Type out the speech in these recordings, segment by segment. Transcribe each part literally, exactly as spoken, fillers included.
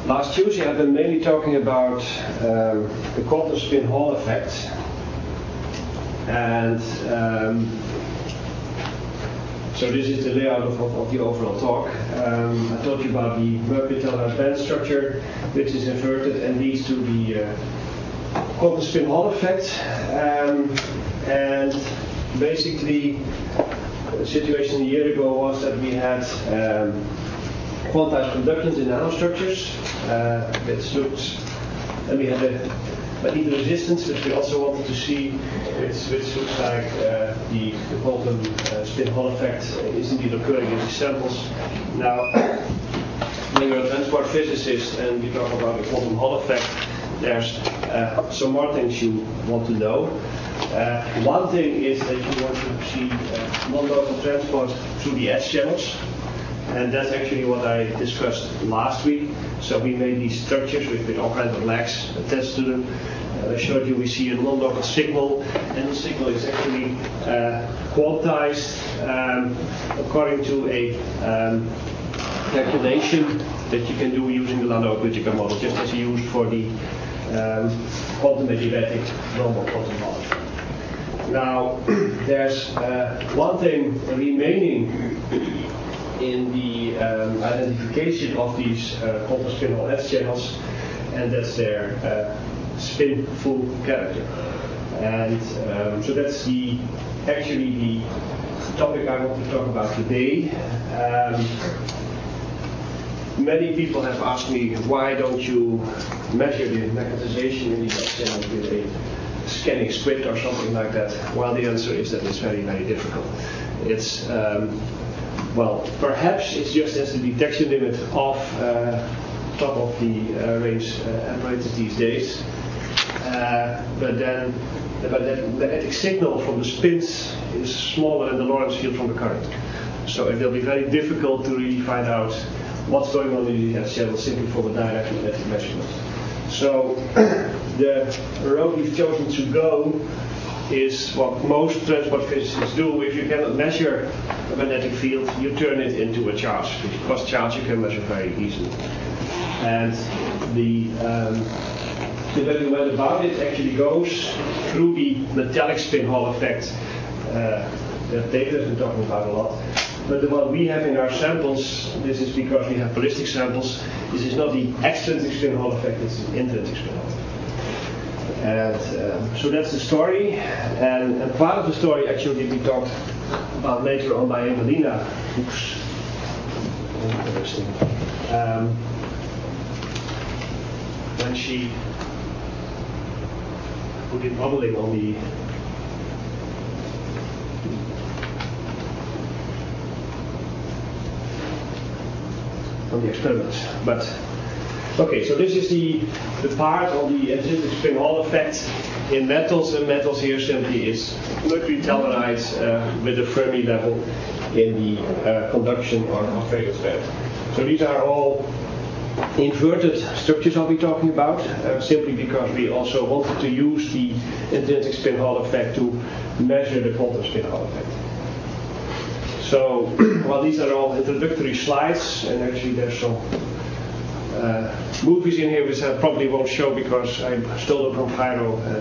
Last Tuesday I've been mainly talking about um, the quantum spin Hall effect, and um, so this is the layout of, of, of the overall talk. Um, I told you about the Merkley-Telhart band structure, which is inverted and leads to the uh, quantum spin Hall effect, um, and basically the situation a year ago was that we had um, quantized conductance in nanostructures, uh, which looked, and we had a, a heat resistance, which we also wanted to see, which, which looks like uh, the, the quantum uh, spin Hall effect is indeed occurring in these samples. Now, when you're a transport physicist and you talk about the quantum Hall effect, there's uh, some more things you want to know. Uh, one thing is that you want to see uh, non-local transport through the edge channels. And that's actually what I discussed last week. So we made these structures with, with all kinds of legs attached to them. And I showed you we see a non-local signal, and the signal is actually uh, quantized um, according to a um, calculation that you can do using the Landau-Klitschko model, just as you used for the um, quantum adiabatic normal quantum model. Now, there's uh, one thing remaining in the um, identification of these uh, quantum spin Hall edge channels, and that's their uh, spin full character. And um, so that's the actually the topic I want to talk about today. Um, many people have asked me, why don't you measure the magnetization in these edge channels with a scanning squid or something like that? Well, the answer is that it's very, very difficult. It's um, Well, perhaps it's just as the detection limit of uh, top of the uh, range uh, apparatus these days, uh, but then but the magnetic signal from the spins is smaller than the Lorentz field from the current. So it will be very difficult to really find out what's going on in the edge channel simply from a direct magnetic measurement. So the road we've chosen to go is what most transport physicists do. If you cannot measure a magnetic field, you turn it into a charge, because charge you can measure very easily. And the, um, the way we went about it actually goes through the metallic spin Hall effect uh, that David has been talking about a lot. But the one we have in our samples, this is because we have ballistic samples, this is not the extrinsic spin Hall effect, it's the intrinsic spin Hall effect. And um, so that's the story, and, and part of the story actually we talked about later on by Evelina. Oops. Interesting. Um, when she put in modeling on the on the experiments, but. Okay, so this is the, the part of the intrinsic spin Hall effect in metals, and metals here simply is mercury telluride uh, with a Fermi level in the uh, conduction or valence band. So these are all inverted structures I'll be talking about, uh, simply because we also wanted to use the intrinsic spin Hall effect to measure the quantum spin Hall effect. So, well, these are all introductory slides, and actually there's some Uh, movies in here which I probably won't show because I stole them from Cairo. And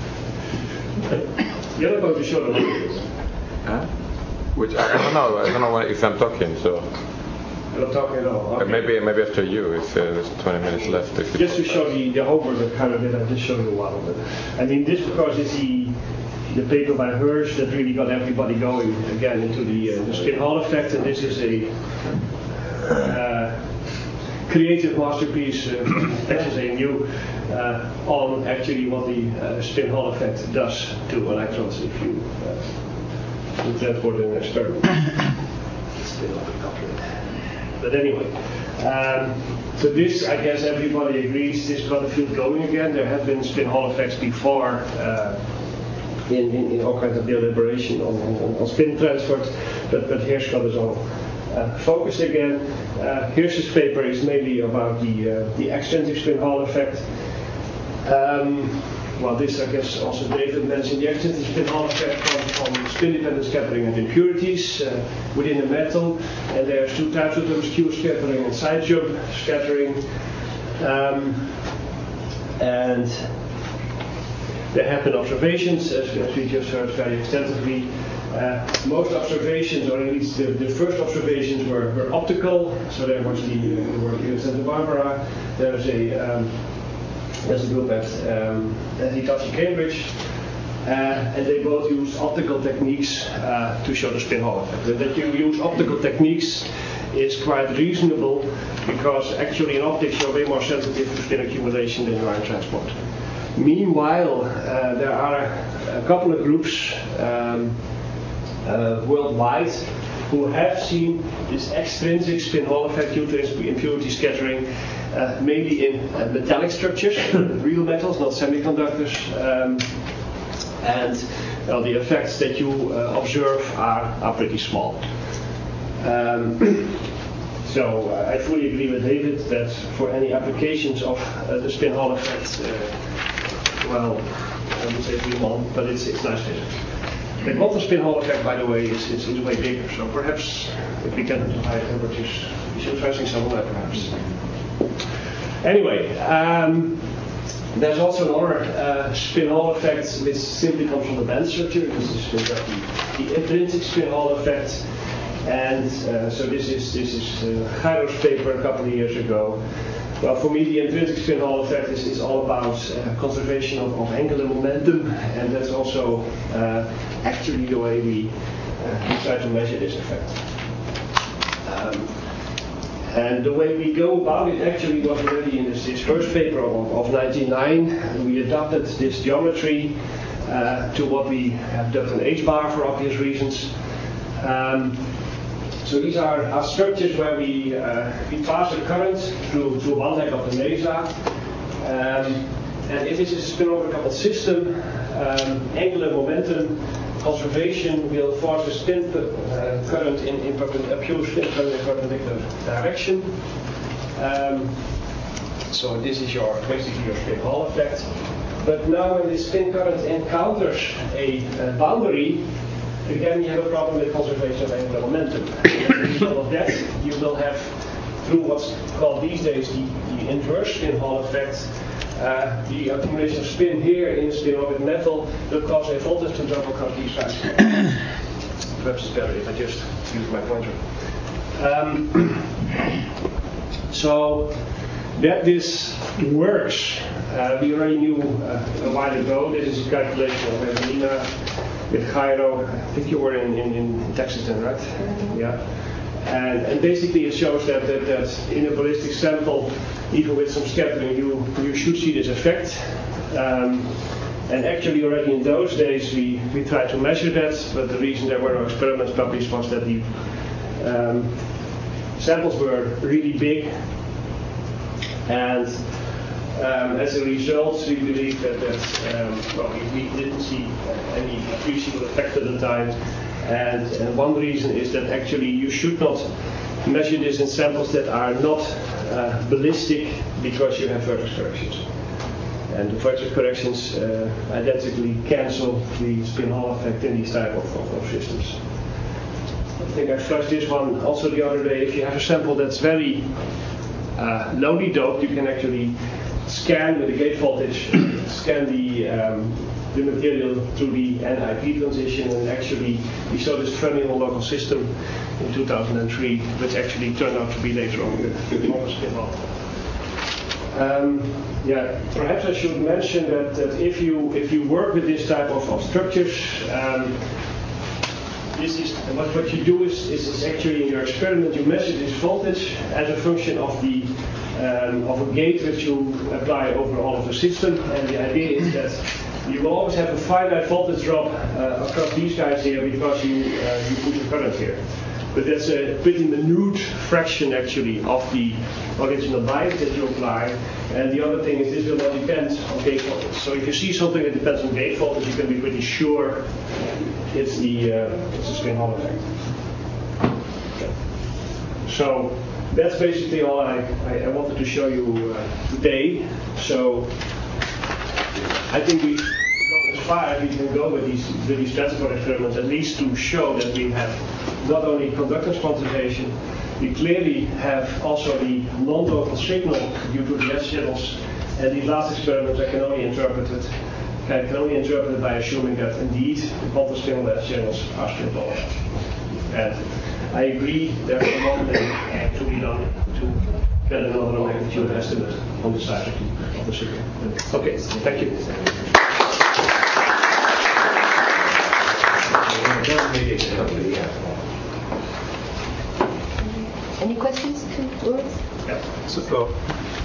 you're not going to show them. Huh? Which I, I don't know. I don't know if I'm talking. So you're not talking at all. Okay. Maybe maybe after you, if uh, there's twenty minutes left. If just to show the, the homework that kind of did, I just showed you one of it. I mean, this because it's the the paper by Hirsch that really got everybody going again into the, uh, the spin Hall effect, and this is a. Uh, creative masterpiece, uh, Texas A and U, uh, on actually what the uh, spin Hall effect does to electrons if you uh, transport in an experiment. It's still a bit complicated. But anyway, um, so this, I guess everybody agrees, this got the field going again. There have been spin Hall effects before uh, in, in, in all kinds of deliberation on, on, on spin transport, but, but Hirsch got us on. Uh, focused again. Uh, Hirsch's paper is mainly about the uh, the extrinsic spin Hall effect. Um, well, this I guess also David mentioned. The extrinsic spin Hall effect comes from spin-dependent scattering and impurities uh, within a metal, and there's two types of them: skew scattering and side jump scattering. Um, and there have been observations, as, as we just heard very extensively. Uh, most observations, or at least the, the first observations, were, were optical. So there was the, uh, the work in Santa Barbara. There's a um, there's a group at um, at Hitachi Cambridge, uh, and they both use optical techniques uh, to show the spin Hall effect. But that you use optical techniques is quite reasonable, because actually in optics you're way more sensitive to spin accumulation than you are in transport. Meanwhile, uh, there are a couple of groups um, uh, worldwide who have seen this extrinsic spin Hall effect due to impurity scattering, uh, mainly in uh, metallic structures, real metals, not semiconductors, um, and well, the effects that you uh, observe are, are pretty small. Um, so uh, I fully agree with David that for any applications of uh, the spin Hall effect, uh, well, I would say we won't, but it's, it's nice physics. The quantum spin Hall effect, by the way, is, is, is way bigger. So perhaps if we get into higher temperatures, we should try something like that, perhaps. Anyway, um, there's also another uh, spin Hall effect which simply comes from the band structure. This is the, the intrinsic spin Hall effect. And uh, so this is this is uh, Gyro's paper a couple of years ago. Well, for me, the intrinsic spin Hall effect is, is all about uh, conservation of, of angular momentum, and that's also uh, actually the way we, uh, we try to measure this effect. Um, and the way we go about it actually was already in this, this first paper of, of ninety-nine. We adapted this geometry uh, to what we have dubbed an H-bar for obvious reasons. Um, So these are, are structures where we, uh, we pass a current through, through one leg of the mesa. Um, and if this is a spin-over coupled system, um, angular momentum conservation will force a spin uh, current in, in a pure spin current in perpendicular direction. Um, so this is your basically your spin Hall effect. But now when this spin current encounters a, a boundary, again, you have a problem with conservation of angular momentum. As a result of that, you will have, through what's called these days the, the inverse spin Hall effect, uh, the accumulation of spin here in the spin-orbit metal will cause a voltage to drop across these sides. Perhaps it's better if I just use my pointer. Um, so that this works, uh, we already knew uh, a while ago. This is a calculation of Evelina with Gyro. I think you were in, in, in Texas then, right? Mm-hmm. Yeah. And, and basically it shows that, that, that in a ballistic sample, even with some scattering, you, you should see this effect. Um, and actually already in those days we, we tried to measure that, but the reason there were no experiments published was that the um, samples were really big. And Um, as a result, we believe that, that um, well, we, we didn't see any appreciable effect at the time. And, and one reason is that actually you should not measure this in samples that are not uh, ballistic, because you have vertex corrections. And the vertex corrections uh, identically cancel the spin Hall effect in these type of, of, of systems. I think I flashed this one also the other day. If you have a sample that's very uh, lowly doped, you can actually scan with the gate voltage, scan the um, the material through the N I P transition, and actually we saw this fermion local system in two thousand three, which actually turned out to be later on the enormous spin Hall. Um, yeah, perhaps I should mention that, that if you if you work with this type of, of structures, um, this is what, what you do is, is, is actually in your experiment you measure this voltage as a function of the um, of a gate which you apply over all of the system, and the idea is that you will always have a finite voltage drop uh, across these guys here because you uh, you put the current here. But that's a pretty minute fraction actually of the original bias that you apply. And the other thing is this will not depend on gate voltage. So if you see something that depends on gate voltage, you can be pretty sure it's the uh, it's the spin Hall effect. Okay. So that's basically all I, I, I wanted to show you uh, today. So I think we've gone as far as we can go with these with these transport experiments, at least to show that we have not only conductance quantization, we clearly have also the non-local signal due to the S channels, and these last experiments I can only interpret it, I can only interpret it by assuming that indeed the quantum spin S channels are spin tolerant. And I agree there's one thing to be done to get another magnitude estimate on the size of the, of the signal. Okay, thank you. Any questions to words? Yeah. So,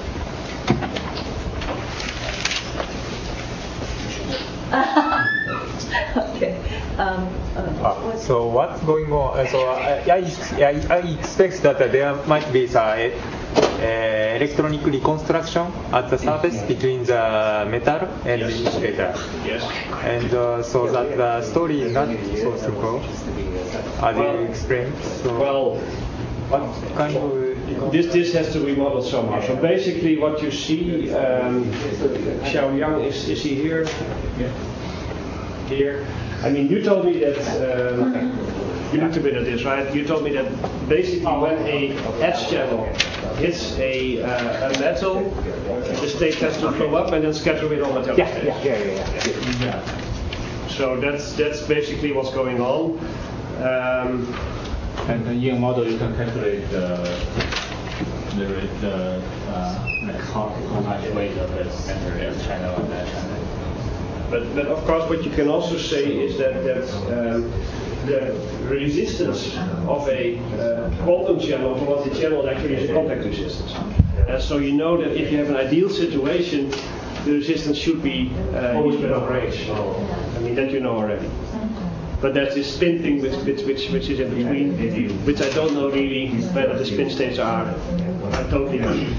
okay. Um, uh, uh, so what's going on? Uh, so I, I, I, I expect that there might be some uh, electronic reconstruction at the surface between the metal and Yes. the insulator. Yes. And uh, so that the story is not so simple as you explained. So Well, what kind of This this has to be modeled somehow. So basically, what you see, um, Xiaoyang, is is he here? Yeah. Here. I mean, you told me that. Um, you looked a bit at this, right? You told me that basically when a edge channel hits a, uh, a metal, the state has to flow up and then scatter it on metallic yeah, state. yeah, yeah, yeah, yeah. So that's that's basically what's going on. Um, And in your model, you can calculate the the, the uh, like how, how much weight of the center is channel and that channel. But, but of course, what you can also say is that, that um, the resistance of a uh, quantum channel towards the channel actually is a contact resistance. And so you know that if you have an ideal situation, the resistance should be uh, E spin over H. I mean, that you know already. But there's this spin thing which, which, which, which is in between, which I don't know really whether the spin states are, are totally random.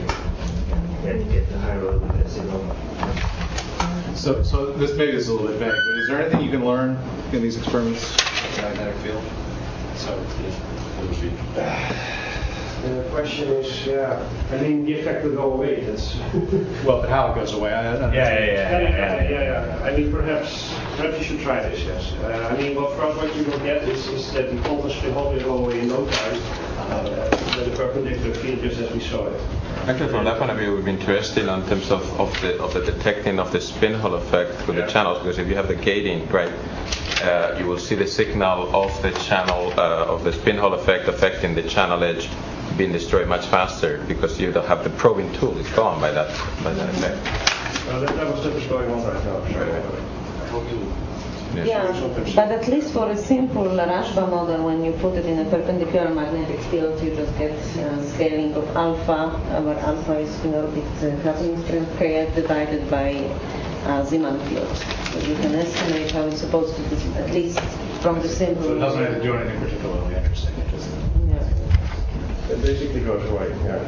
So, so this maybe is a little bit vague, but is there anything you can learn in these experiments in the magnetic field? So, what would be? The question is, yeah, I mean, the effect will go away. That's Well, but how it goes away? I, I don't Yeah, know. yeah, yeah, yeah, yeah, yeah, yeah. I mean, perhaps, perhaps you should try this. Yes. Uh, I mean, well, first, what you will get is, is that the quantum spin will go away in no time. Uh, the perpendicular field, just as we saw it. Actually, from that point of view, it would be interesting in terms of, of the of the detecting of the spin Hall effect through Yeah. the channels, because if you have the gating, right, uh, you will see the signal of the channel uh, of the spin Hall effect affecting the channel edge being destroyed much faster, because you don't have the probing tool. It's gone by that by that effect. Uh, that, that was that was going on right now. Sorry. Yes. Yeah, but at least for a simple Rashba model, when you put it in a perpendicular magnetic field, you just get uh, scaling of alpha, uh, where alpha is spin orbit uh, coupling strength kf divided by uh, Zeeman field. So you can estimate how it's supposed to be, at least from the simple. So it doesn't have to do anything particularly interesting. It just Yeah. It basically goes away. Yeah.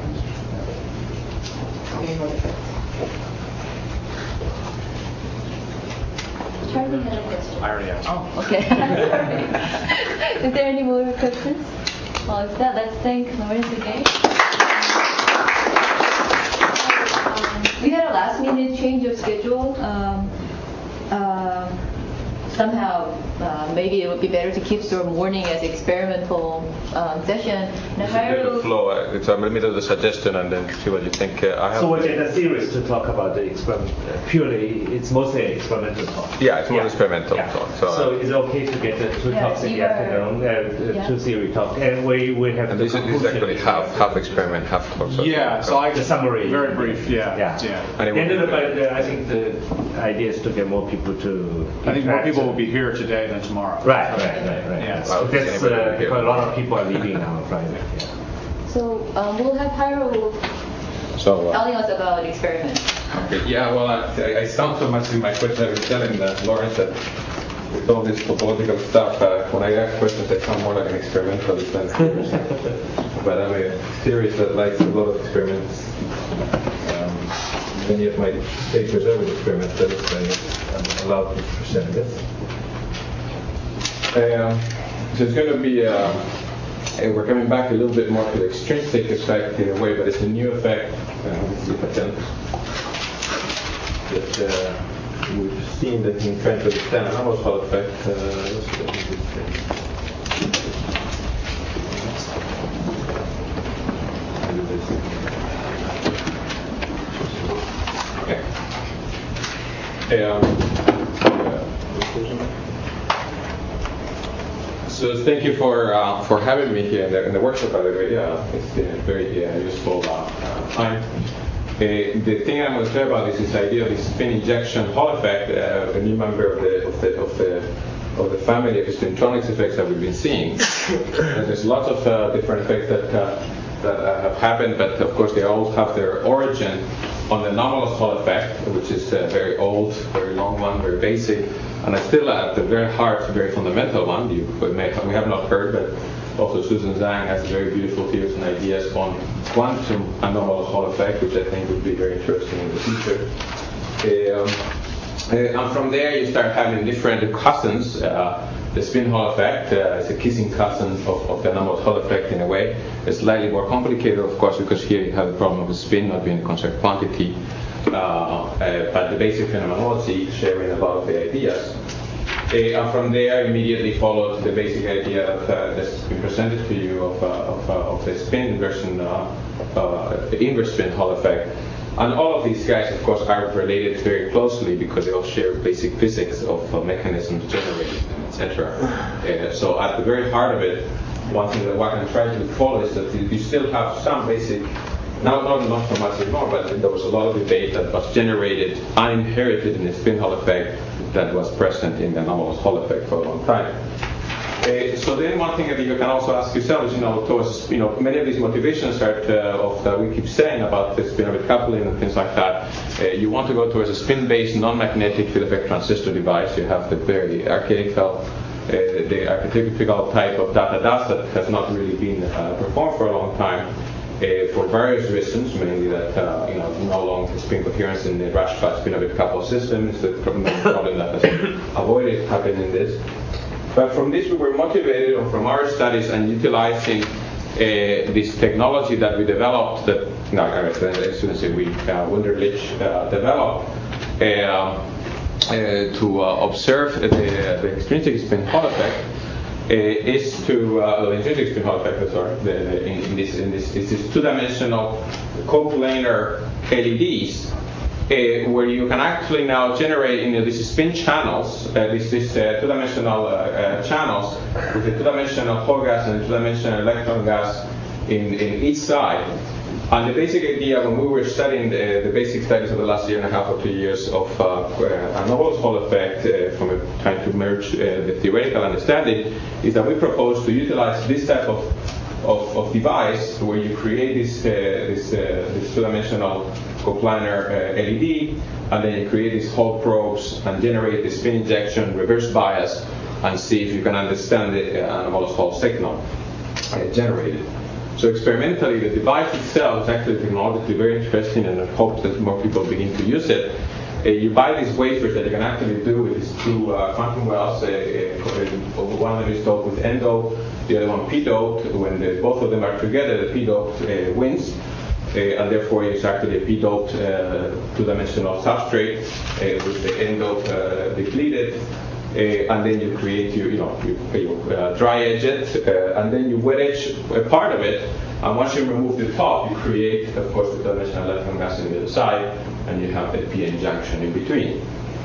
Charlie had a question. I already asked. Oh, okay. Sorry. Is there any more questions? Well, if that, let's thank Lawrence again. Um, we had a last minute change of schedule. Um, um, somehow, uh, maybe it would be better to keep the morning as experimental um, session. And It's a bit of Haru- flow. uh, So I'm going to do the suggestion and then see what you think. Uh, I have. So we get a series to talk about the experiment. Purely, it's mostly an experimental talk. Yeah, it's more Yeah. experimental Yeah. talk. So, So it's okay to get the two Yeah, talks in the either- afternoon, uh, yeah. two series talk, and we we have and the this is, this is conclusion. actually half half experiment, half talk. So Yeah, so I The summary. Very brief, yeah. Yeah. yeah. And it will And be then, good. but uh, I think the idea is to get more people to. I think more interact. people will be here today than tomorrow. Right, right, right, right. Yeah. So Well, that's anybody uh, will be because a here. lot of people are leaving now on Friday. Yeah. So um, we'll have Haru So, uh, telling us about the experiment. okay, yeah, well, I, I sound so much in my question. I was telling uh, Lawrence that with all this topological stuff, uh, when I ask questions, I sound more like an experimentalist than but I'm a theorist that likes a lot of experiments. Um, many of my papers are with experimentalists, so I'm allowed to present this. Um, so it's going to be, uh, uh, we're coming back a little bit more to the extrinsic effect in a way, but it's a new effect. Uh, let me see if I can. That uh, we've seen that in trying to understand an Hall effect. Uh, let's see, let me just check. Um, so thank you for uh, for having me here in the, in the workshop. By the way, yeah, it's been a very uh, useful uh, uh, time. Uh, the thing I'm going to tell about is this idea of this spin injection Hall effect, uh, a new member of the of the of the of the family of spintronics effects that we've been seeing. And there's lots of uh, different effects that uh, that uh, have happened, but of course they all have their origin on the anomalous Hall effect, which is a very old, very long one, very basic, and it's still at the very heart, a very fundamental one. You may, we have not heard, but also Susan Zhang has very beautiful theories and ideas on quantum anomalous Hall effect, which I think would be very interesting in the future. Um, uh, and from there you start having different cousins. Uh, the spin Hall effect uh, is a kissing cousin of, of the anomalous Hall effect in a way. It's slightly more complicated, of course, because here you have the problem of the spin not being a conserved quantity. Uh, uh, but the basic phenomenology sharing a lot of the ideas. Uh, and from there immediately followed the basic idea of, uh, that's been presented to you of, uh, of, uh, of the spin version, uh, uh, the inverse spin Hall effect. And all of these guys, of course, are related very closely because they all share basic physics of uh, mechanisms generated, et cetera. Uh, so at the very heart of it, one thing that one can try to follow is that you still have some basic, now not, not so much anymore, but there was a lot of debate that was generated uninherited in the spin Hall effect that was present in the anomalous Hall effect for a long time. Uh, so then one thing that you can also ask yourself is, you know, towards, you know, many of these motivations are uh, of that we keep saying about the spin orbit coupling and things like that. Uh, you want to go towards a spin-based non-magnetic field effect transistor device. You have the very archaical, uh, the archetypical type of data dust that has not really been uh, performed for a long time. Uh, for various reasons, mainly that uh, you know no longer spin coherence in the Rashba spin orbit coupled system is the problem that has avoided happening in this. But from this we were motivated, or from our studies and utilizing uh, this technology that we developed, that no, I shouldn't say we, uh, Wunderlich uh, developed, uh, uh, to uh, observe the, the extrinsic spin Hall effect. Uh, is to uh, the intrinsic spin Hall effect. Sorry, the, the, in, in this in this this is two-dimensional coplanar L E Ds, uh, where you can actually now generate, you know, these spin channels, uh, this this uh, two-dimensional uh, uh, channels with a two-dimensional Hall gas and a two-dimensional electron gas in in each side. And the basic idea, when we were studying the, the basic studies of the last year and a half or two years of uh, anomalous Hall effect, uh, from a, trying to merge uh, the theoretical understanding, is that we propose to utilize this type of, of, of device where you create this, uh, this, uh, this two-dimensional coplanar uh, L E D, and then you create these Hall probes and generate the spin injection, reverse bias, and see if you can understand the uh, anomalous Hall signal uh, generated. So experimentally, the device itself is actually technologically very interesting, and I hope that more people begin to use it. Uh, you buy these wafers that you can actually do with these two uh, quantum wells. Uh, uh, one of them is doped with N-doped, the other one P-doped. When the, both of them are together, the P-doped uh, wins. Uh, and therefore it's actually a P-doped uh, two-dimensional substrate uh, with the N-dope uh, depleted. Uh, and then you create, you, you know, you, you uh, dry edge it, uh, and then you wet edge a part of it. And once you remove the top, you create, of course, the two-dimensional electron gas on the other side, and you have the P N junction in between.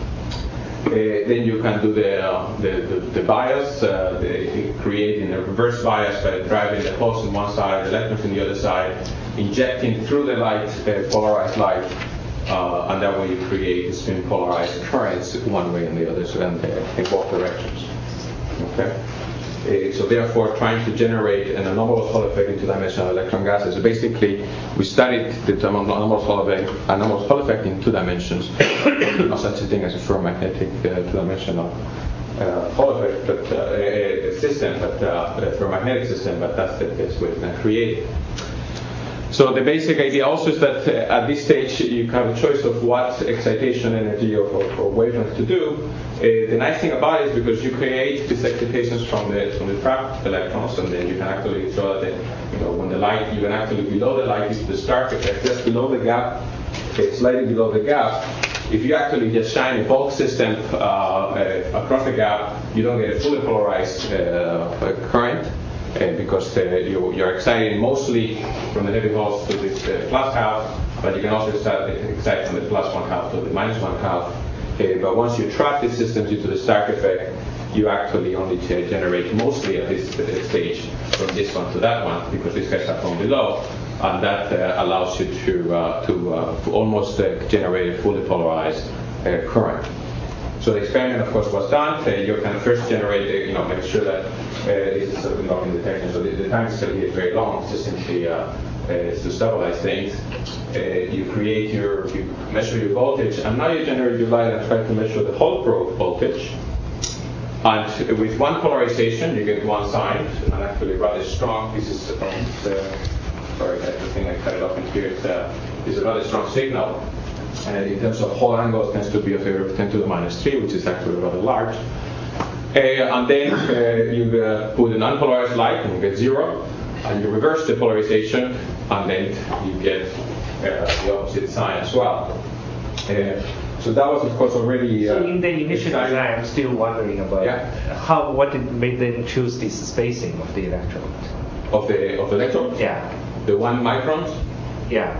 Uh, then you can do the uh, the, the, the bias, uh, the, creating a reverse bias by driving the pulse on one side, the electrons on the other side, injecting through the light, uh, polarized light. Uh, and that way you create spin polarized currents one way and the other, so and uh, in both directions. Okay. Uh, so therefore, trying to generate an anomalous Hall effect in two-dimensional electron gases. So basically, we studied the anomalous Hall effect, anomalous Hall effect in two dimensions. Not such a thing as a ferromagnetic uh, two-dimensional uh, Hall effect, but uh, a, a system, but uh, a ferromagnetic system. But that's the best way to create it. So the basic idea also is that uh, at this stage you have a choice of what excitation energy or, or, or wavelength to do. Uh, the nice thing about it is because you create these excitations from the from the trapped electrons, and then you can actually show that the, you know, when the light, you can actually below the light is the Stark effect, just below the gap, okay, slightly below the gap. If you actually just shine a bulk system uh, uh, across the gap, you don't get a fully polarized uh, current. Uh, because uh, you, you're exciting mostly from the negative half to this uh, plus half, but you can also start excite from the plus one half to the minus one half. Uh, but once you trap the system due to the Stark effect, you actually only generate mostly at this uh, stage from this one to that one, because these guys are from below, and that uh, allows you to uh, to, uh, to almost uh, generate a fully polarized uh, current. So the experiment, of course, was done. Uh, you can first generate, uh, you know, make sure that uh, this is sort of locking detection. So the, the time scale here is very long. It's just simply uh, uh, to stabilize things. Uh, you create your, you measure your voltage, and now you generate your light and try to measure the whole probe voltage. And with one polarization, you get one sign, and actually rather strong. This is from the, sorry, I think I cut it off in here. It's, uh, it's a rather strong signal. And in terms of Hall angle, it tends to be of order of ten to the minus three, which is actually rather large. Uh, and then uh, you uh, put an unpolarized light, and you get zero. And you reverse the polarization, and then you get uh, the opposite sign as well. Uh, so that was, of course, already. Uh, so in the initial design, I'm still wondering about yeah. how what did made them choose this spacing of the electrode. Of the of the electrode? Yeah. The one microns? Yeah.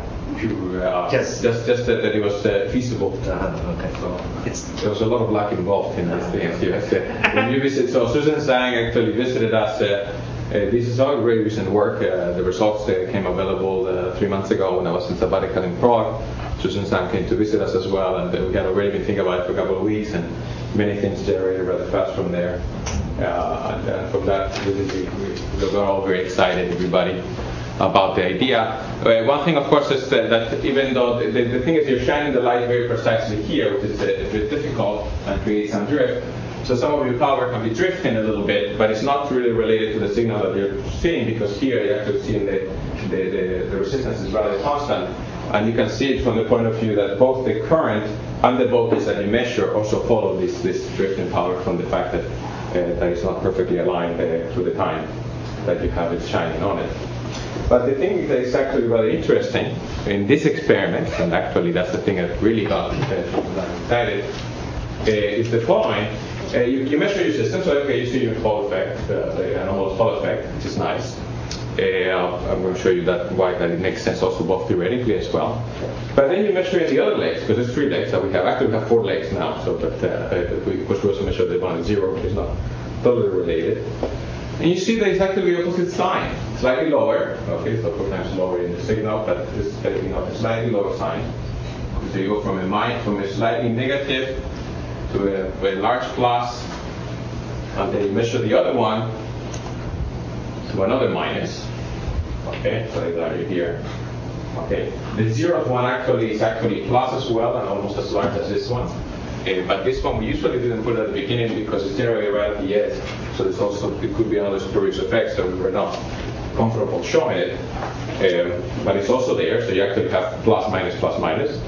Uh, just, just, just that, that it was uh, feasible. Uh-huh, okay. So it's there was a lot of luck involved in this thing. You have to, when you visit, so Susan Zhang actually visited us. Uh, uh, this is all very recent work. Uh, the results uh, came available uh, three months ago when I was in sabbatical in Prague. Susan Zhang came to visit us as well, and uh, we had already been thinking about it for a couple of weeks, and many things generated rather fast from there. Uh, and, and from that, we, we, we were all very excited, everybody, about the idea. Uh, one thing, of course, is that, that even though the, the, the thing is you're shining the light very precisely here, which is a, a bit difficult and creates some drift. So some of your power can be drifting a little bit, but it's not really related to the signal that you're seeing, because here you're actually seeing the, the, the, the resistance is rather constant. And you can see it from the point of view that both the current and the voltage that you measure also follow this, this drifting power from the fact that, uh, that it's not perfectly aligned uh, to the time that you have it shining on it. But the thing that is actually rather interesting in this experiment, and actually that's the thing that really got uh, excited, uh, is the following. Uh, you, you measure your system, so okay, you see your Hall effect, uh, the anomalous Hall effect, which is nice. Uh, I'm going to show you that why that it makes sense also both theoretically as well. But then you measure in the other legs, because there's three legs that we have. Actually, we have four legs now, so but uh, we, of course we also measure the one at zero, which is not totally related. And you see that it's actually the opposite sign, slightly lower. Okay, so four times lower in the signal, but it's you know, a slightly lower sign. So you go from a minus, from a slightly negative to a, a large plus, and then you measure the other one to another minus. Okay, so they are here. Okay, the zeroth one actually is actually plus as well, and almost as large as this one. Uh, but this one we usually didn't put at the beginning because it's generated right at the edge. So there's also, it could be another spurious effect, so we were not comfortable showing it. Um, but it's also there, so you actually have plus, minus, plus, minus.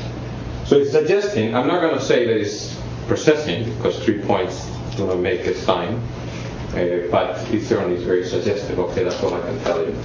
So it's suggesting, I'm not going to say that it's processing, because three points do not make a sign, uh, but it certainly is very suggestive. Okay, that's all I can tell you.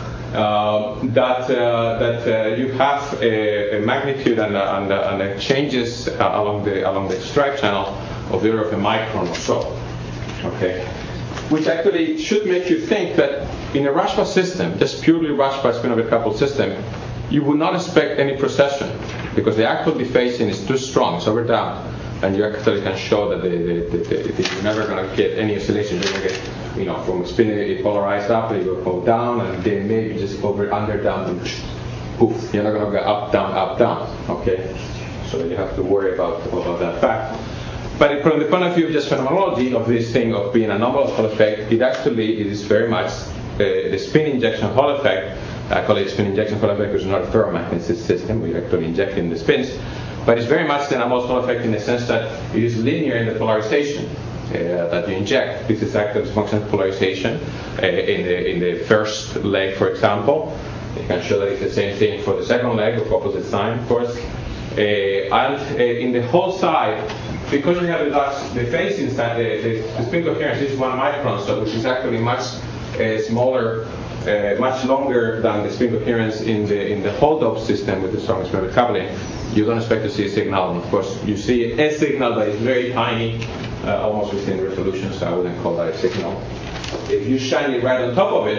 Uh, that uh, that uh, you have a, a magnitude and, uh, and, uh, and uh, changes uh, along the along the stripe channel of the order of a micron or so. Okay, which actually should make you think that in a Rashba system, just purely Rashba spin-orbit coupled system, you would not expect any precession because the actual dephasing is too strong, so we're down. And you actually can show that the, the, the, the, you're never going to get any oscillation. You're going to get, you know, from spinning it polarized up, you will go down, and then maybe just over, under, down, and poof. You're not going to go up, down, up, down. Okay, so you have to worry about, about that fact. But from the point of view of just phenomenology of this thing of being a anomalous Hall effect, it actually it is very much uh, the spin injection Hall effect. I call it spin injection Hall effect because it's not a ferromagnetic system. We're actually injecting the spins. But it's very much an anomalous Hall effect in the sense that it is linear in the polarization uh, that you inject. This is actually a function of polarization uh, in, the, in the first leg, for example. You can show that it's the same thing for the second leg of opposite sign, of course. Uh, and uh, in the whole side, because you have the, the phasing side, the, the, the spin coherence is one micron, so which is actually much uh, smaller, uh, much longer than the spin coherence in the in the hold-up system with the strong spin-orbit coupling. You don't expect to see a signal, and of course you see a signal that is very tiny, uh, almost within resolution, so I wouldn't call that a signal. If you shine it right on top of it,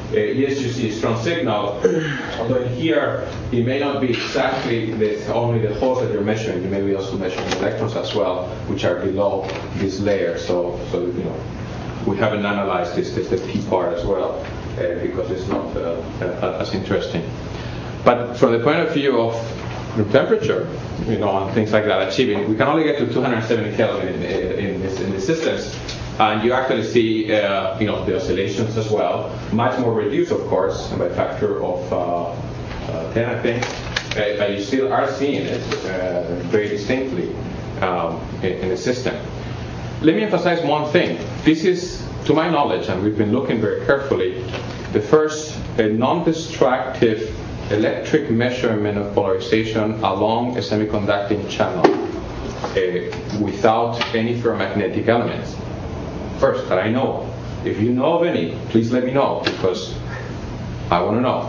Uh, yes, you see a strong signal, although here it may not be exactly this, only the holes that you're measuring. You may be also measuring electrons as well, which are below this layer. So, so you know, we haven't analyzed this, this the P part as well, uh, because it's not uh, uh, as interesting. But from the point of view of room temperature, you know, and things like that, achieving, we can only get to two hundred seventy Kelvin in, in, this, in these systems. And you actually see, uh, you know, the oscillations as well, much more reduced, of course, by a factor of uh, uh, ten, I think. Uh, but you still are seeing it uh, very distinctly um, in, in the system. Let me emphasize one thing. This is, to my knowledge, and we've been looking very carefully, the first uh, non-destructive electric measurement of polarization along a semiconducting channel uh, without any ferromagnetic elements. First, that I know. If you know of any, please let me know, because I want to know.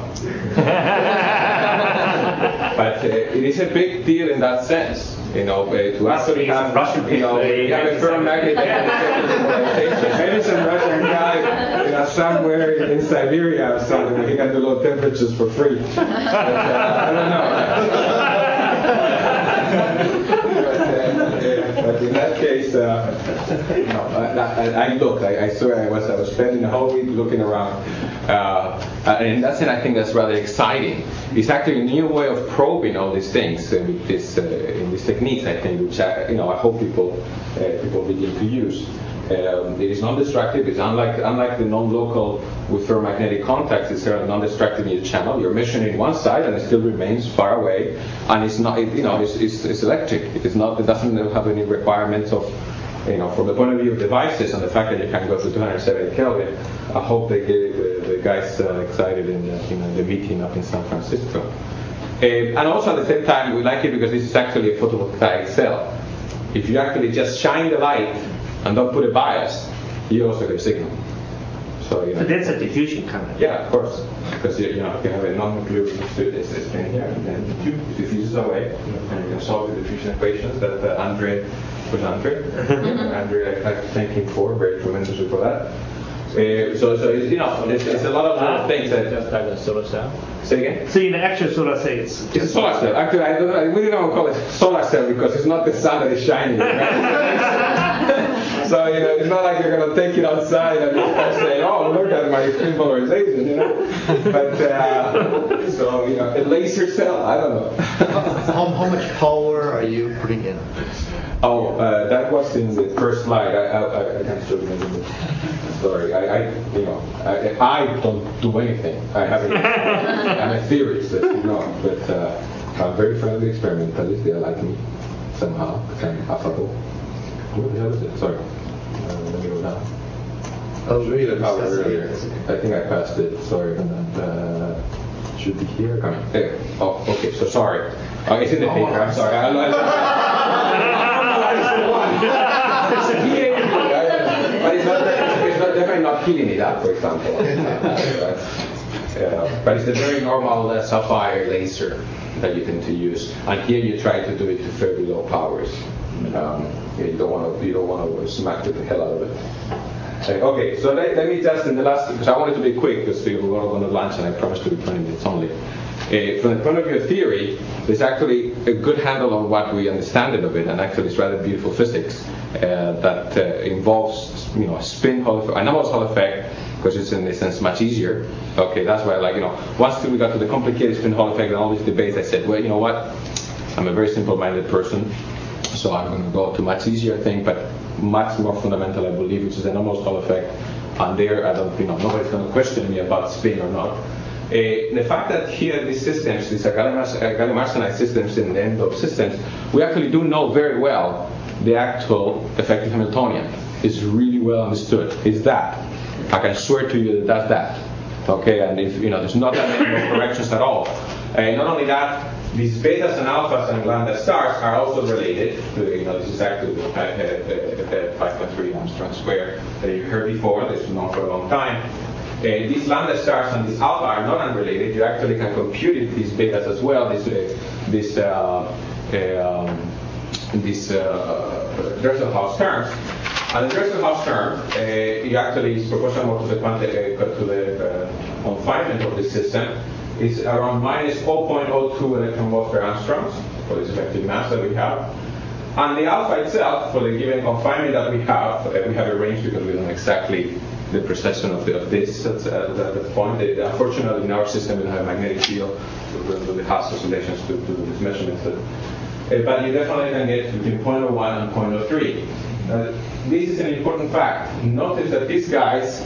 But uh, it is a big deal in that sense, you know, uh, to actually have, you know, you have a ferromagnetic polarization. Maybe some Russian guy, you know, somewhere in Siberia or something, where he got the low temperatures for free. But, uh, I don't know. But in that case, uh, you know, I, I, I looked. I, I swear, I was I was spending the whole week looking around, uh, and in that sense, I think that's rather exciting. It's actually a new way of probing all these things uh, with this uh, in these techniques. I think, which I, you know, I hope people uh, people begin to use. Um, it is non-destructive. It's unlike unlike the non-local with ferromagnetic contacts. It's uh, non-destructive in the channel. You're measuring one side, and it still remains far away, and it's not. It, you know, it's, it's, it's electric. It is not. It doesn't have any requirements of, you know, from the point of view of devices and the fact that you can go to two hundred seventy Kelvin. I hope they get the, the guys uh, excited in the, you know, the meeting up in San Francisco. Uh, and also at the same time, we like it because this is actually a photovoltaic cell. If you actually just shine the light and don't put a bias, you also get a signal. So, you know, so that's a diffusion current. Yeah, of course, because you, you know, you can have a non-nuclear this thing here, and then it diffuses away, and you can solve the diffusion equations that uh, Andre, was Andre, Andre, I, I thank him for very tremendously for that. Uh, so, so it's, you know, it's, it's a lot of uh, things that just like a solar cell. Say again. So in the actual solar cell, it's, it's a solar cell. Actually, I don't know. We don't want to call it solar cell because it's not the sun that is shining. Right? So, you know, it's not like you're going to take it outside and say, oh, look at my extreme polarization, you know. But, uh, so, you know, a laser cell, I don't know. how, how much power are you putting in? Oh, uh, that was in the first slide. I, I, I can't show you. Sorry, I, I, you know, I, I don't do anything. I have a, I'm a theorist, as you know, but uh, I'm very friendly experimentalist. They like me somehow, because I'm affable. What the hell is it? Sorry. Uh, let me go down. Oh, Show you the power earlier. I think I passed it. Sorry. Uh, should be here. Coming. There. Oh, okay. So sorry. Oh, it's in the paper. I'm sorry. I, I, but it's not, it's not definitely not heating it up, for example. uh, but it's a very normal uh, sapphire laser that you tend to use. And here you try to do it to fairly low powers. Um, you don't want to you don't want to smack the hell out of it. Uh, okay, so let, let me just in the last, because I wanted to be quick because we were going to lunch and I promised to be twenty minutes only. Uh, from the point of view of theory, there's actually a good handle on what we understand of it, and actually it's rather beautiful physics uh, that uh, involves, you know, a spin Hall effect, an anomalous Hall effect, because it's in a sense much easier. Okay, that's why, like, you know, once we got to the complicated spin Hall effect and all these debates, I said, well, you know what, I'm a very simple-minded person, so I'm going to go to much easier thing, but much more fundamental, I believe, which is an anomalous Hall effect. And there, I don't, you know, nobody's going to question me about spin or not. Uh, the fact that here these systems, these gallium arsenide systems in the end-dome systems, we actually do know very well the actual effective Hamiltonian. It's really well understood. It's that. I can swear to you that that's that. Okay, and if you know, there's not that many more corrections at all. And uh, not only that, these betas and alphas and lambda stars are also related. To, you know, this is actually the five point three Armstrong square that you heard before. This is known for a long time. Uh, these lambda stars and these alpha are not unrelated. You actually can compute these betas as well. This, uh, this, uh, uh, um, these uh, Dresselhaus terms, And the Dresser-Haus term, uh, it actually is proportional to the, quanti- uh, to the uh, confinement of the system. It's around minus zero point zero two electron volts per angstroms for this effective mass that we have. And the alpha itself, for the given confinement that we have, uh, we have a range because we don't know exactly the precision of, the, of this at, at that point. The, the, unfortunately, in our system, we don't have a magnetic field to do the Haas oscillations to, to do these measurements. Uh, but you definitely can get between zero point zero one and zero point zero three. Uh, this is an important fact. Notice that these guys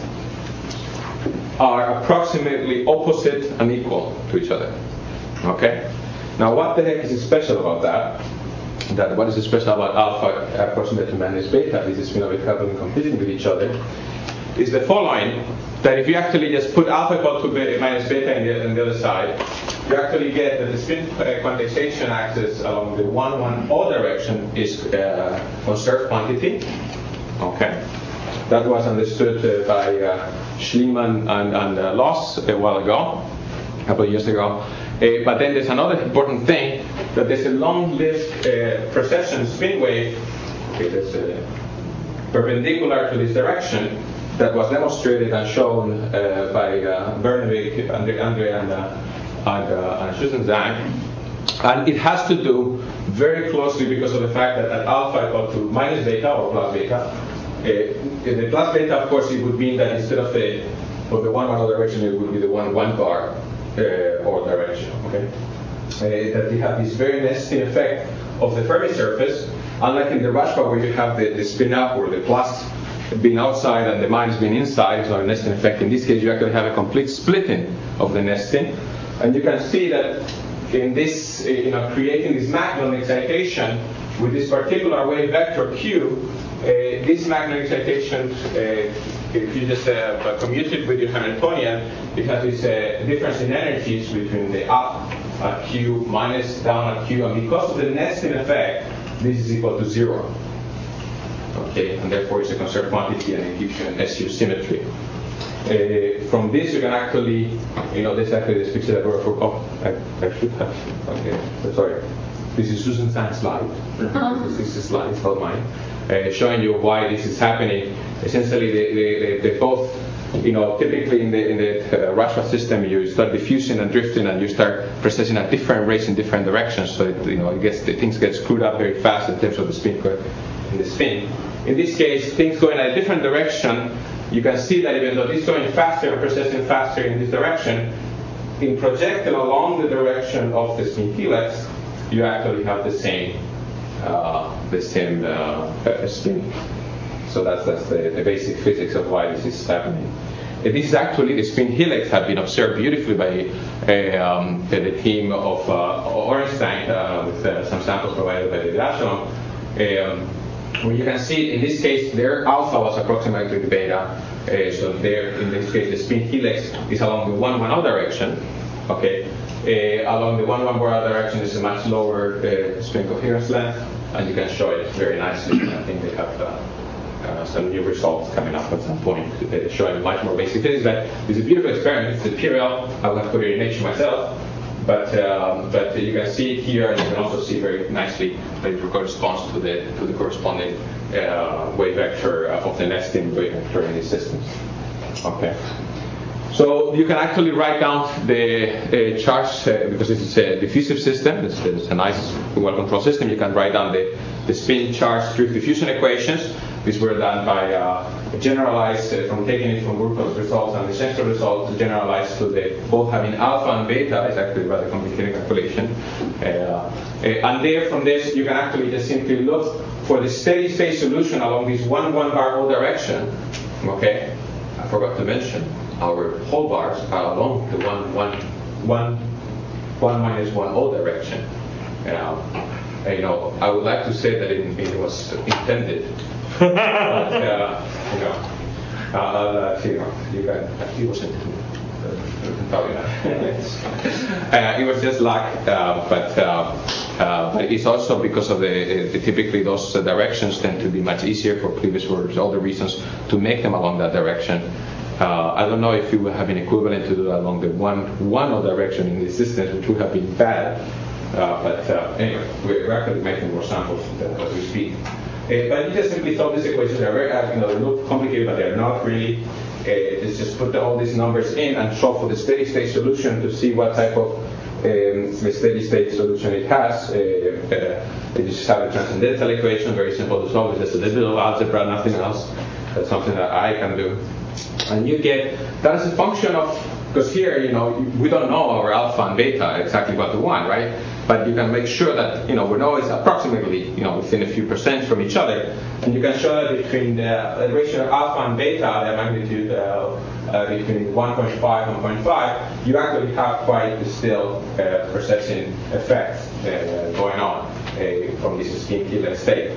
are approximately opposite and equal to each other. Okay? Now, what the heck is special about that? That what is special about alpha approximate to minus beta? This is spin orbit coupling competing with each other. Is the following: that if you actually just put alpha equal to beta, minus beta on the, on the other side, you actually get that the spin quantization axis along the one one O direction is uh, conserved quantity. Okay, that was understood uh, by uh, Schliemann and, and uh, Loss a while ago, a couple of years ago. Uh, but then there's another important thing, that there's a long-lived uh, precession spin wave, okay, that's uh, perpendicular to this direction, that was demonstrated and shown uh, by uh, Bernevik, Andre, Andre and, uh, and, uh, and Schusenzang. And it has to do very closely because of the fact that at alpha equal to minus beta or plus beta, uh, the plus beta, of course, it would mean that instead of the of the one one direction, it would be the one one bar uh, or direction. Okay, uh, that you have this very nesting effect of the Fermi surface, unlike in the Rashba where you have the, the spin up or the plus being outside and the minus being inside, so a nesting effect. In this case, you actually have a complete splitting of the nesting, and you can see that in this, you know, creating this magnon excitation with this particular wave vector Q, uh, this magnon excitation, uh, if you just uh, commute it with your Hamiltonian, it has this uh, difference in energies between the up at Q minus down at Q, and because of the nesting effect, this is equal to zero. Okay, and therefore it's a conserved quantity and it gives you an S U symmetry. Uh, from this you can actually, you know, this actually this picture that we're for, oh, I, I should have, okay, sorry. This is Susan Zhang's slide. Uh-huh. This is a slide, it's not mine. Uh, showing you why this is happening. Essentially, they, they, they, they both, you know, typically in the in the uh, Rashba system, you start diffusing and drifting, and you start precessing at different rates in different directions. So it, you know, it gets the things get screwed up very fast in terms of the spin in the spin. In this case, things go in a different direction. You can see that even though this is going faster and precessing faster in this direction, in projecting along the direction of the spin helix, you actually have the same uh, the same uh, spin. So that's that's the, the basic physics of why this is happening. Uh, this is actually the spin helix have been observed beautifully by uh, um, the team of uh, Ornstein uh, with uh, some samples provided by the Echelon. Um, where you can see in this case their alpha was approximately the beta. Uh, so there, in this case, the spin helix is along the one one O direction. Okay. Uh, along the one one bar direction is a much lower uh, spin coherence length, and you can show it very nicely. I think they have uh, uh, some new results coming up at some point uh, showing much more basic physics. But it's a beautiful experiment. It's a P R L. I will have to put it in Nature myself. But um, but you can see it here, and you can also see very nicely that it corresponds to the to the corresponding uh, wave vector of the nesting wave vector in these systems. Okay. So you can actually write down the uh, charge, uh, because this is a diffusive system, it's, it's a nice well-controlled system. You can write down the, the spin charge drift diffusion equations. These were done by uh, generalized, uh, from taking it from Burkhoff's results and the central results, generalized to the both having alpha and beta. It's actually a rather complicated calculation. Uh, uh, and there, from this, you can actually just simply look for the steady state solution along this one one bar O direction. Okay, I forgot to mention. Our whole bars are along the one, one, one, one minus one O direction. Uh, and, you know, I would like to say that it, it was intended, but uh, you know, uh, uh, you know, you can. It wasn't. Probably not. uh, it was just luck, uh, but uh, uh, but it's also because of the, the typically those uh, directions tend to be much easier for previous works, all the reasons to make them along that direction. Uh, I don't know if you would have been equivalent to do that along the one one direction in the systems, which would have been bad. Uh, but uh, anyway, we're, we're actually making more samples as we speak. Uh, but you just simply solve these equations. They're very, uh, you know, they look complicated, but they're not really. Uh, it's just put all these numbers in and solve for the steady state solution to see what type of um, steady state solution it has. Uh, uh, you just have a transcendental equation, very simple to solve. It's just a little bit of algebra, nothing else. That's something that I can do. And you get, that is a function of, because here, you know, we don't know our alpha and beta exactly what we want, right? But you can make sure that, you know, we know it's approximately, you know, within a few percent from each other. And you can show that between the, the ratio of alpha and beta, the magnitude uh, uh, between one point five and one point five, you actually have quite still uh, perception effect uh, going on uh, from this spin killer state.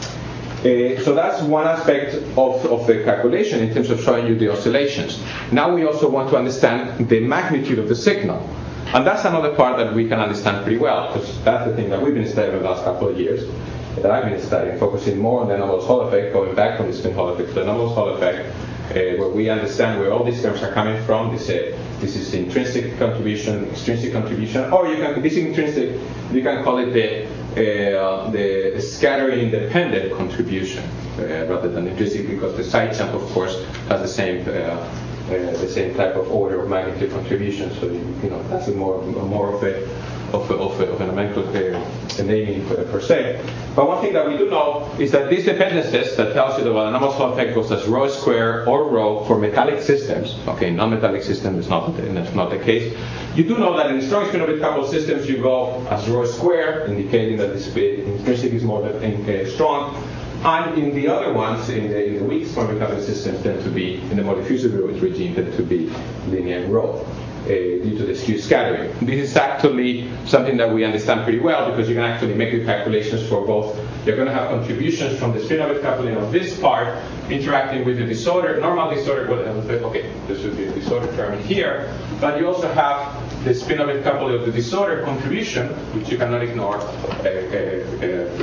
Uh, so that's one aspect of, of the calculation in terms of showing you the oscillations. Now we also want to understand the magnitude of the signal. And that's another part that we can understand pretty well, because that's the thing that we've been studying the last couple of years, that I've been studying, focusing more on the anomalous Hall effect, going back from the spin Hall effect to the anomalous Hall effect, uh, where we understand where all these terms are coming from. This, uh, this is intrinsic contribution, extrinsic contribution, or you can, this intrinsic, you can call it the Uh, the scattering independent contribution uh, rather than intrinsic, because the side jump, of course, has the same uh, uh, the same type of order of magnitude contribution. So you, you know that's a more more of a of a, of, a, of a nomenclature uh, naming per, per se. But one thing that we do know is that these dependencies that tells you that well, anomalous Hall effect goes as rho square or rho for metallic systems. Okay, non-metallic system is not that's not the case. You do know that in strong spin-orbit coupled systems you go as rho square, indicating that this intrinsic is more than uh, strong. And in the other ones, in the, in the weak spin-orbit coupled systems, tend to be, in the more diffusive regime, tend to be linear and rho. Uh, due to the skew scattering. This is actually something that we understand pretty well, because you can actually make the calculations for both. You're going to have contributions from the spin-orbit coupling of this part interacting with the disorder, normal disorder. Well, okay, this would be a disorder term here, but you also have the spin-orbit coupling of the disorder contribution, which you cannot ignore, uh, uh,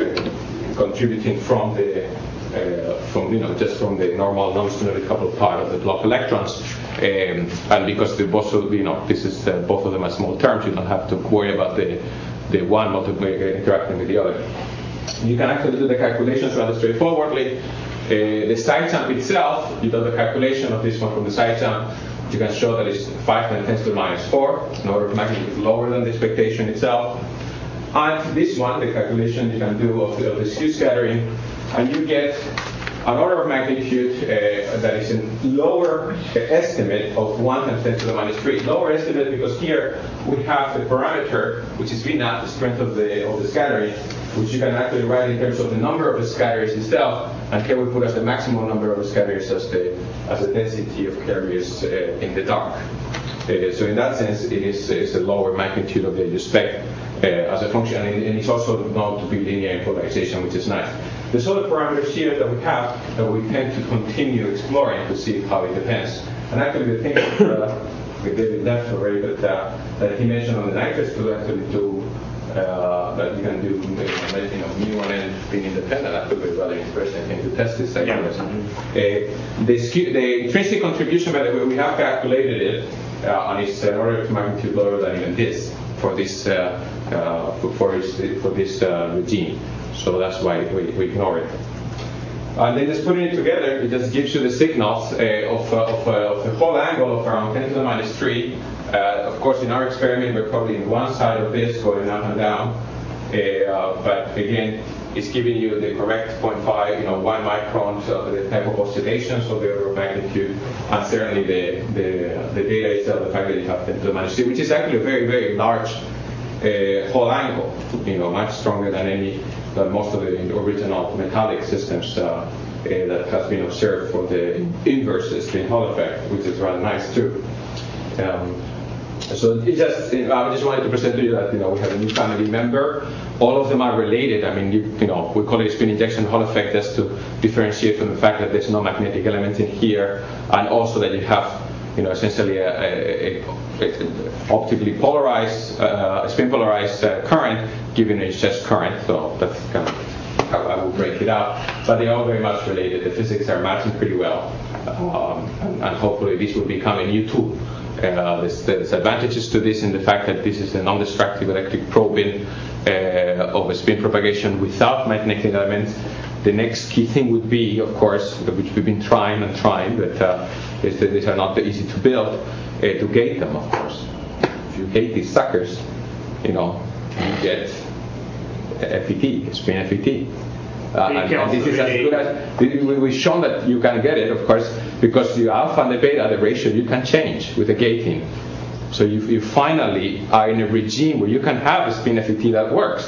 uh, contributing from the Uh, from you know just from the normal non-spin-orbit coupled part of the block electrons, um, and because the both of you know this is uh, both of them are small terms, you don't have to worry about the the one multiplier interacting with the other. You can actually do the calculations rather straightforwardly. Uh, the side jump itself, you do the calculation of this one from the side jump. You can show that it's five and ten to the minus four, an order of magnitude lower than the expectation itself. And this one, the calculation you can do of the, of the skew scattering, and you get an order of magnitude uh, that is a lower uh, estimate of one times ten to the minus three. Lower estimate because here we have the parameter, which is V naught, the strength of the of the scattering, which you can actually write in terms of the number of the scatters itself. And here we put as the maximum number of scatters as the as the density of carriers uh, in the dark. Uh, so in that sense, it is it's a lower magnitude of the you expect uh, as a function, and, and it's also known to be linear in polarization, which is nice. There's other parameters here that we have that we tend to continue exploring to see how it depends. And actually, the thing uh, with David left already, but uh, that he mentioned on the nitrous to actually do uh, that you can do you know mu one n being independent. That could be rather interesting thing to test this. Yeah. Uh, the, skew, the intrinsic contribution method, we have calculated it, uh, and it's an order of magnitude lower than even this for this uh, uh, for, for this, for this uh, regime. So that's why we, we ignore it. And then just putting it together, it just gives you the signals uh, of, uh, of, uh, of the whole angle of around ten to the minus three. Uh, of course, in our experiment, we're probably in one side of this, going up and down. Uh, but again, it's giving you the correct zero point five, you know, one micron of the type of oscillations of the order of magnitude, and certainly the, the, the data itself, the fact that you have ten to the minus three, which is actually a very, very large uh, whole angle, you know, much stronger than any than most of the original metallic systems uh, uh, that has been observed for the inverse spin Hall effect, which is rather nice too. Um, so it just, I just wanted to present to you that you know we have a new family member. All of them are related. I mean, you, you know, we call it spin injection Hall effect just to differentiate from the fact that there's no magnetic element in here, and also that you have, you know, essentially a, a, a, a optically polarized, uh, spin polarized uh, current, given it's just current. So that's kind of how I will break it out. But they are all very much related. The physics are matching pretty well, um, and, and hopefully this will become a new tool uh, Uh, there's, there's advantages to this in the fact that this is a non-destructive electric probing uh, of a spin propagation without magnetic elements. The next key thing would be, of course, which we've been trying and trying, but uh, is that these are not easy to build, uh, to gate them, of course. If you gate these suckers, you know, you get F E T, spin F E T. Uh, and, and this is as good as, we've shown that you can get it, of course, because the alpha and the beta, the ratio, you can change with the gating. So you, you finally are in a regime where you can have a spin F E T that works.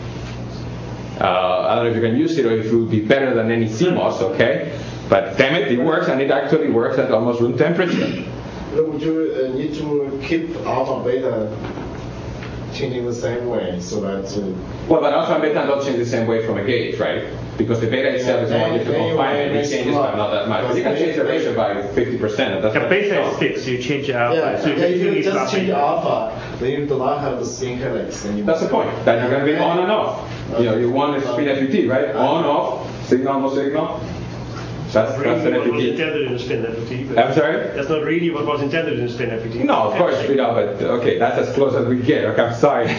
Uh, I don't know if you can use it or if it will be better than any C MOS, okay? But damn it, it works, and it actually works at almost room temperature. Would you uh, need to keep alpha beta changing the same way so that... Uh, well, but alpha and beta don't change the same way from a gate, right? Because the beta itself is more difficult to confine, and it changes by not that much. But you can change the ratio by fifty percent. The beta is fixed, you change alpha. Yeah, so yeah, you, you you just change alpha, then you do not have the spin helix anymore. That's the point, that you're going to be on and off. You know, you want a spin F E T, right? On, off, signal, no signal. That's, really that's an what F E was T. intended in a spin F E T. I'm sorry? That's not really what was intended in a spin F E T. No, of course, you know, but okay, that's as close as we get. Okay, I'm sorry.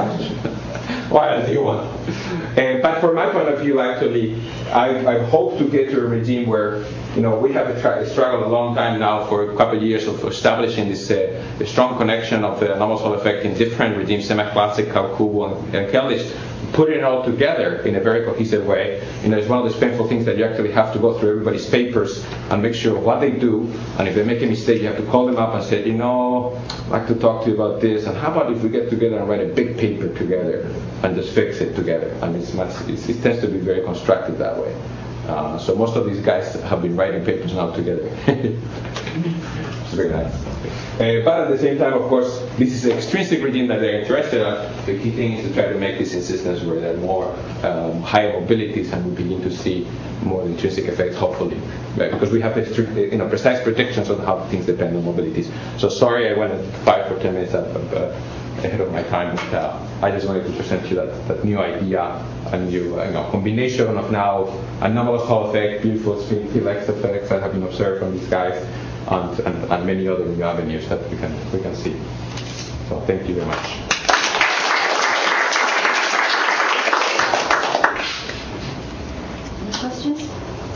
Why a new one? Uh, but from my point of view, actually, I, I hope to get to a regime where, you know, we have tra- struggled a long time now for a couple of years of establishing this uh, strong connection of the anomalous Hall effect in different regimes, semi-classic, Kaikubo, and, and Keldysh, putting it all together in a very cohesive way. You know, it's one of those painful things that you actually have to go through everybody's papers and make sure of what they do, and if they make a mistake, you have to call them up and say, you know, I'd like to talk to you about this, and how about if we get together and write a big paper together and just fix it together? And it's much, it's, it tends to be very constructive that way. Uh, so most of these guys have been writing papers now together. It's very nice. Uh, but at the same time, of course, this is an extrinsic regime that they're interested in. The key thing is to try to make this in systems where there are more um, higher mobilities, and we begin to see more intrinsic effects, hopefully, right? Because we have the strict, you know, precise predictions on how things depend on mobilities. So sorry, I went five or ten minutes up, uh, ahead of my time, but uh, I just wanted to present you that, that new idea, a new uh, you know, combination of now anomalous Hall effect, beautiful spin helix effects that have been observed from these guys, and, and, and many other new avenues that we can we can see. So thank you very much. Any questions?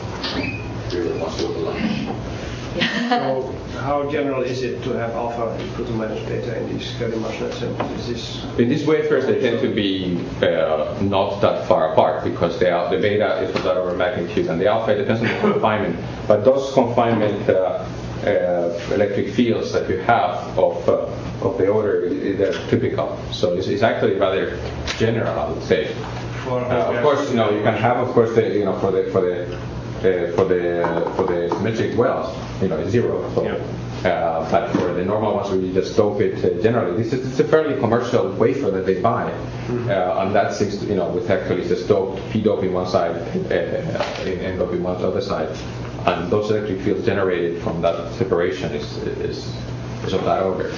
So how general is it to have alpha equal to minus beta in these Keldy-Marshall samples? Is this In these wafers, they tend to be uh, not that far apart because they are, the beta is of that order of magnitude, and the alpha depends on the confinement. But those confinement uh, uh, electric fields that you have of uh, of the order, they're typical. So it's, it's actually rather general, I would say. for Uh, of course, you know you can have, of course, the you know for the for the uh, for the for the symmetric wells, you know, it's zero. So, Yeah. uh, but for the normal ones, where you just dope it uh, generally, this is it's a fairly commercial wafer that they buy, Mm-hmm. uh, and that seems to, you know with actually just doped p dope in one side, uh, n dope in one other side, and those electric fields generated from that separation is is is of that order.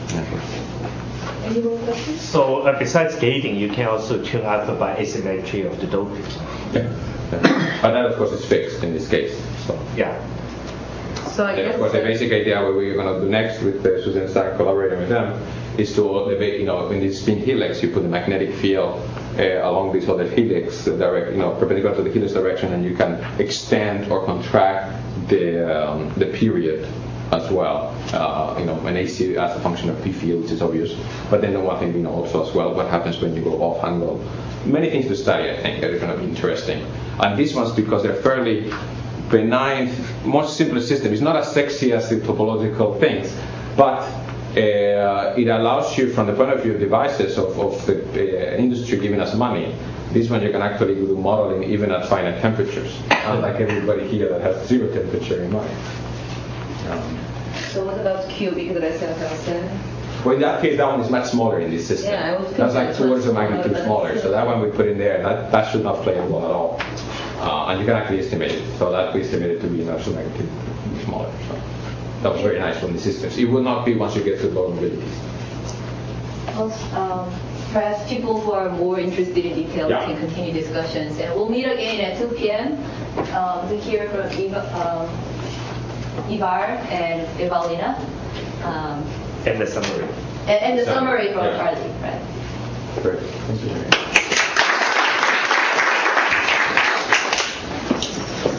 Any more questions? So uh, besides gating, you can also tune alpha by asymmetry of the doping. Yeah. Yeah. But that, of course, is fixed in this case. So. Yeah. So I And guess of course, the basic idea what we're going to do next with uh, Susan Stark collaborating with them is to elevate, you know, in this spin helix, you put the magnetic field uh, along this other helix direct, you know, perpendicular to the helix direction, and you can extend or contract the um, the period as well. Uh, you know, an A C as a function of P field, which is obvious. But then the one thing, you know, also as well, what happens when you go off angle. Many things to study, I think, that are going to be interesting. And these ones, because they're fairly benign, much simpler system. It's not as sexy as the topological things, but uh, it allows you, from the point of view of devices of, of the uh, industry giving us money, this one you can actually do modeling even at finite temperatures, unlike everybody here that has zero temperature in mind. Um, So what about cubic resonance? well, in that case, that one is much smaller in this system. Yeah, I would think That's like that's two orders of much magnitude smaller, smaller. but- So that one we put in there, that, that should not play a role at all. Uh, and you can actually estimate it. So that we estimate it to be an order of magnitude smaller. So that was very nice from the systems. It will not be once you get to low mobilities. Also, um, perhaps people who are more interested in details Yeah. can continue discussions. And we'll meet again at two p.m. Um, to hear from Eva, um, Ivar and Evalina. um, And the summary. and, and the Summary, summary from yeah. Charlie, right? Great. Thank you.